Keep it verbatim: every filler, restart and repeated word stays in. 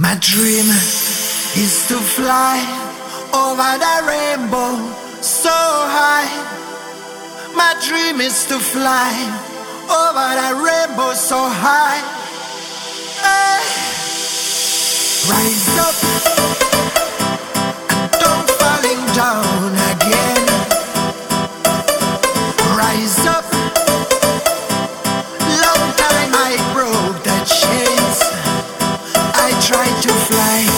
My dream is to fly over the rainbow so high. My dream is to fly over the rainbow so high. Hey. Rise up and don't falling down again. Rise up. Long time I broke the chains. I tried to fly